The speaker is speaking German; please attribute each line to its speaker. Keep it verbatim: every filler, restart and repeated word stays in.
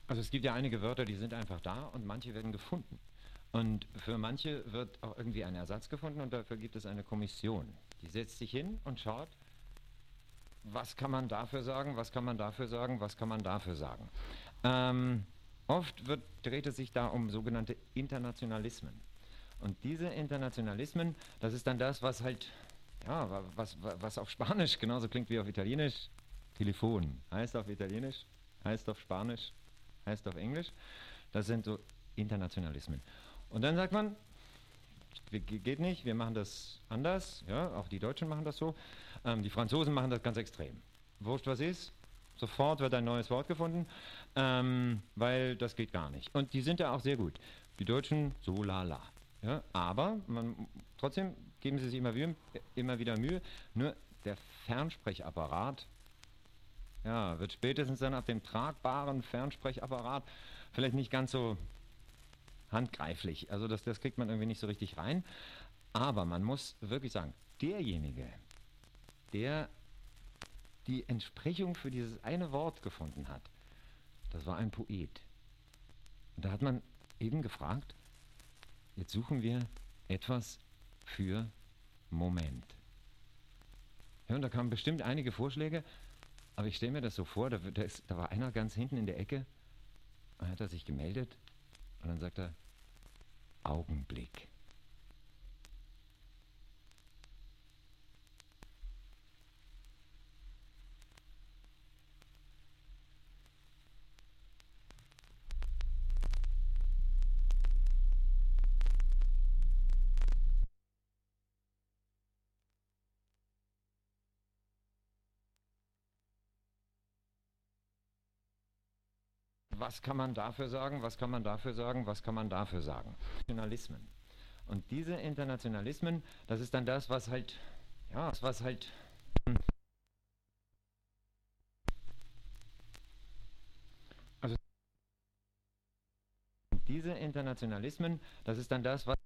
Speaker 1: Also es gibt ja einige Wörter, die sind einfach da und manche werden gefunden. Und für manche wird auch irgendwie ein Ersatz gefunden und dafür gibt es eine Kommission. Die setzt sich hin und schaut, was kann man dafür sagen, was kann man dafür sagen, was kann man dafür sagen. Ähm, oft wird, dreht es sich da um sogenannte Internationalismen. Und diese Internationalismen, das ist dann das, was halt, ja, was, was auf Spanisch genauso klingt wie auf Italienisch. Telefon heißt auf Italienisch, heißt auf Spanisch, heißt auf Englisch. Das sind so Internationalismen. Und dann sagt man, geht nicht, wir machen das anders, ja, auch die Deutschen machen das so. Ähm, die Franzosen machen das ganz extrem. Wurscht, was ist, sofort wird ein neues Wort gefunden, ähm, weil das geht gar nicht. Und die sind ja auch sehr gut. Die Deutschen so lala. Ja, aber man, trotzdem geben sie sich immer, immer wieder Mühe. Nur der Fernsprechapparat, ja, wird spätestens dann auf dem tragbaren Fernsprechapparat vielleicht nicht ganz so handgreiflich. Also das, das kriegt man irgendwie nicht so richtig rein. Aber man muss wirklich sagen, derjenige, der die Entsprechung für dieses eine Wort gefunden hat, das war ein Poet. Und da hat man eben gefragt, jetzt suchen wir etwas für Moment. Ja, und da kamen bestimmt einige Vorschläge, aber ich stelle mir das so vor, da, da, ist, da war einer ganz hinten in der Ecke, und hat er sich gemeldet und dann sagt er, Augenblick. Was kann man dafür sagen, was kann man dafür sagen, was kann man dafür sagen? Internationalismen. Und diese Internationalismen, das ist dann das, was halt, ja, was halt, also diese Internationalismen, das ist dann das, was